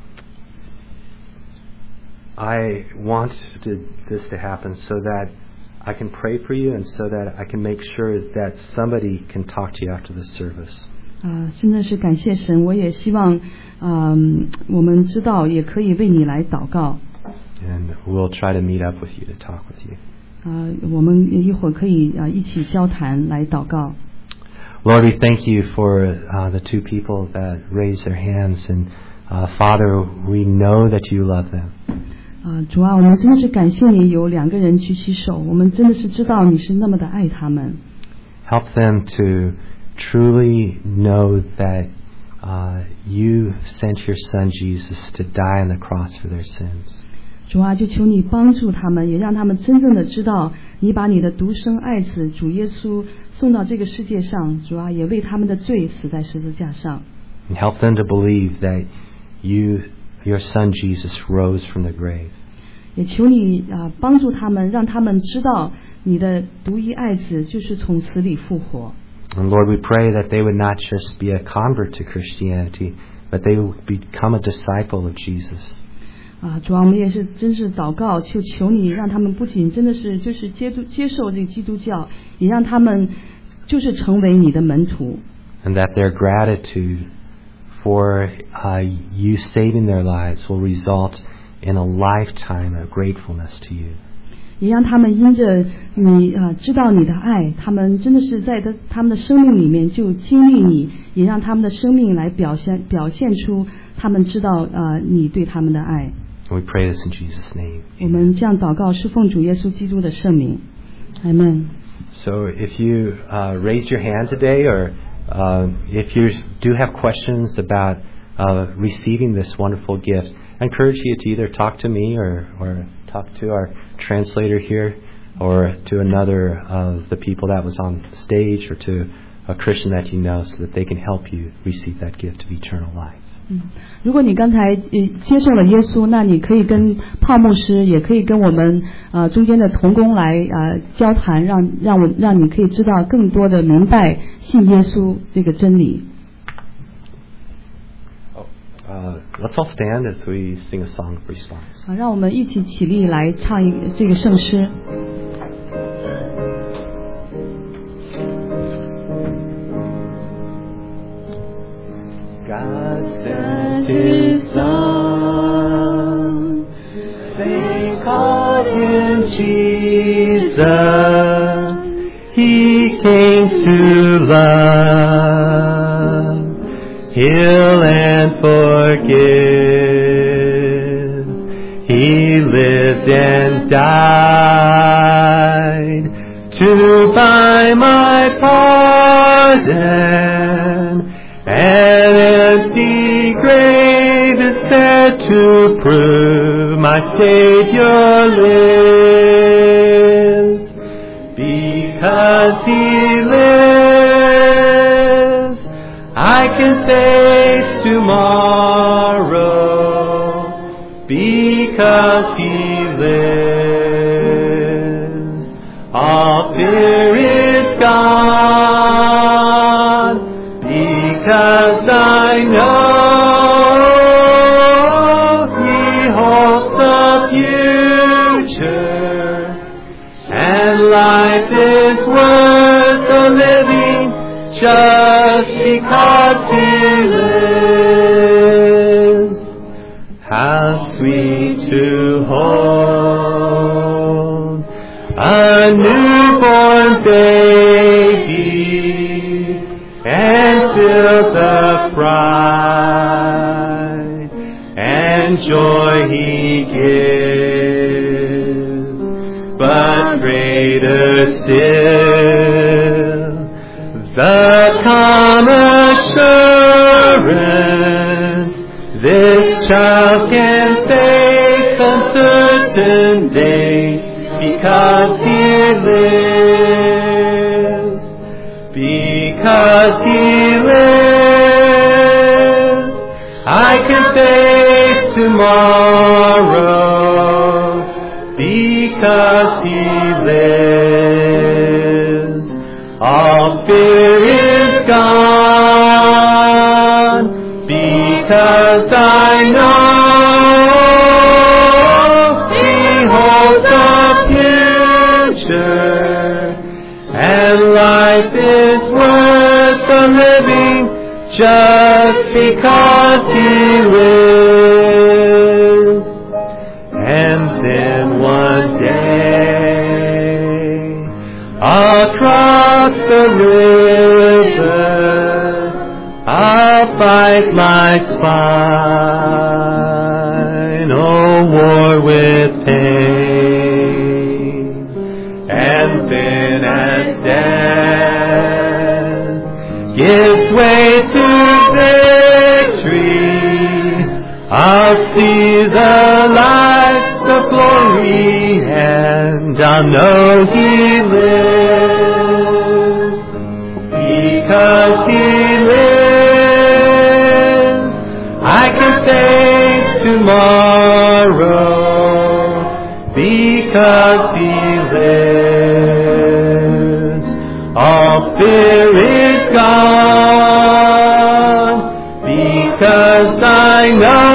I want to, this to happen so that I can pray for you and so that I can make sure that somebody can talk to you after the service. 啊，真的是感谢神！我也希望，嗯，我们知道也可以为你来祷告。 And we'll try to meet up with you to talk with you. 啊，我们一会儿可以啊一起交谈来祷告。 Lord, we thank you for uh, the two people that raised their hands. And uh, Father, we know that you love them. 啊，主啊，我们真的是感谢你有两个人举起手，我们真的是知道你是那么的爱他们。 Help them to truly know that uh, you sent your Son Jesus to die on the cross for their sins. 主啊，就求你帮助他们，也让他们真正的知道你把你的独生爱子主耶稣送到这个世界上，主啊，也为他们的罪死在十字架上。 And help them to believe that you, your Son Jesus, rose from the grave. 也求你啊，帮助他们，让他们知道你的独一爱子就是从死里复活。 And Lord, we pray that they would not just be a convert to Christianity, but they would become a disciple of Jesus. 啊，主啊，我们也是真是祷告，就求你让他们不仅真的是就是接督接受这个基督教，也让他们就是成为你的门徒。 And that their gratitude for uh, you saving their lives will result in a lifetime of gratefulness to you. 也让他们因着你啊、呃、知道你的爱，他们真的是在的他们的生命里面就经历你，也让他们的生命来表现表现出他们知道啊、呃、你对他们的爱。 We pray this in Jesus' name. 我们这样祷告，是奉主耶稣基督的圣名。Amen. So if you uh, raised your hand today, or uh, if you do have questions about uh, receiving this wonderful gift, I encourage you to either talk to me or, or talk to our translator here, or to another of the people that was on stage, or to a Christian that you know, so that they can help you receive that gift of eternal life. 嗯，如果你刚才呃接受了耶稣，那你可以跟泡牧师，也可以跟我们呃中间的同工来呃交谈，让让我让你可以知道更多的明白信耶稣这个真理。 Uh, let's all stand as we sing a song of response. 好，让我们一起起立来唱一这个圣诗。 God sent His Son, they called Him Jesus. He came to love, heal and forgive. He lived and died to buy my pardon. An empty grave is there to prove my Savior lives. Because He lives, I can face tomorrow. Because He lives, all fear is gone. Because I know He holds the future, and life is worth the living just because He lives. How sweet to hold a newborn baby and feel the pride and joy He gives. But greater still, the calm assurance this child can face uncertain days, because He lives. Because He lives, I can face tomorrow. Because He lives, all fear is gone. Because I know He holds the future, and life is worth the living just because He lives. And then one day, across the river, fight life's fine, oh, war with pain, and sin as death gives way to victory. I'll see the light, the glory, and I'll know He lives. Because He lives, I can face tomorrow. Because He lives, all fear is gone. Because I know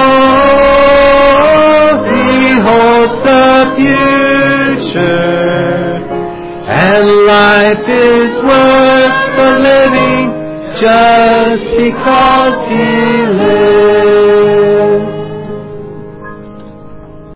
He holds the future, and life is worth the living just because He lives.